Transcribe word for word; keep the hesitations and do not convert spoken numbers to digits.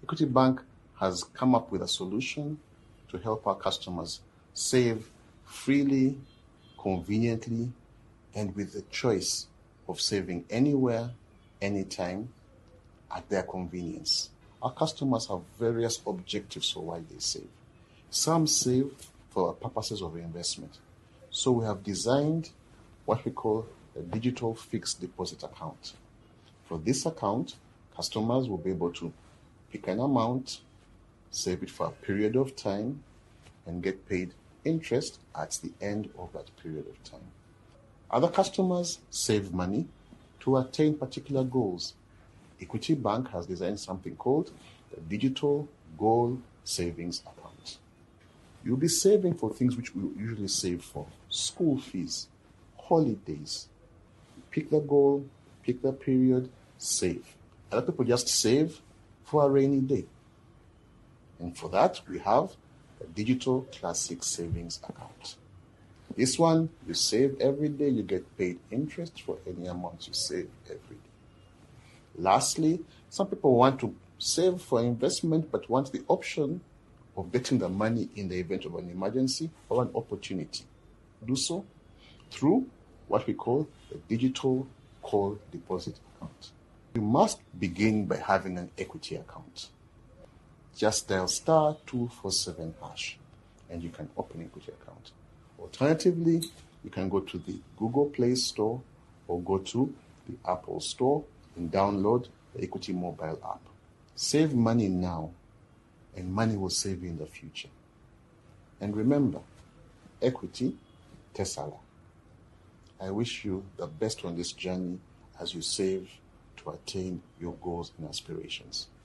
Equity Bank has come up with a solution to help our customers save freely, conveniently, and with the choice of saving anywhere, anytime, at their convenience. Our customers have various objectives for why they save. Some save for purposes of investment. So we have designed what we call a digital fixed deposit account. For this account, customers will be able to pick an amount, save it for a period of time, and get paid interest at the end of that period of time. Other customers save money to attain particular goals. Equity Bank has designed something called the Digital Goal Savings Account. You'll be saving for things which we usually save for: school fees, holidays. Pick the goal, pick the period, save. Other people just save for a rainy day. And for that, we have a Digital Classic Savings Account. This one, you save every day, you get paid interest for any amount you save every day. Lastly, some people want to save for investment but want the option of getting the money in the event of an emergency or an opportunity. Do so through what we call the Digital Call Deposit Account. You must begin by having an equity account. Just dial star two four seven hash and you can open an equity account. Alternatively, you can go to the Google Play Store or go to the Apple Store and download the Equity mobile app. Save money now, and money will save you in the future. And remember, Equity, Tesala. I wish you the best on this journey as you save to attain your goals and aspirations.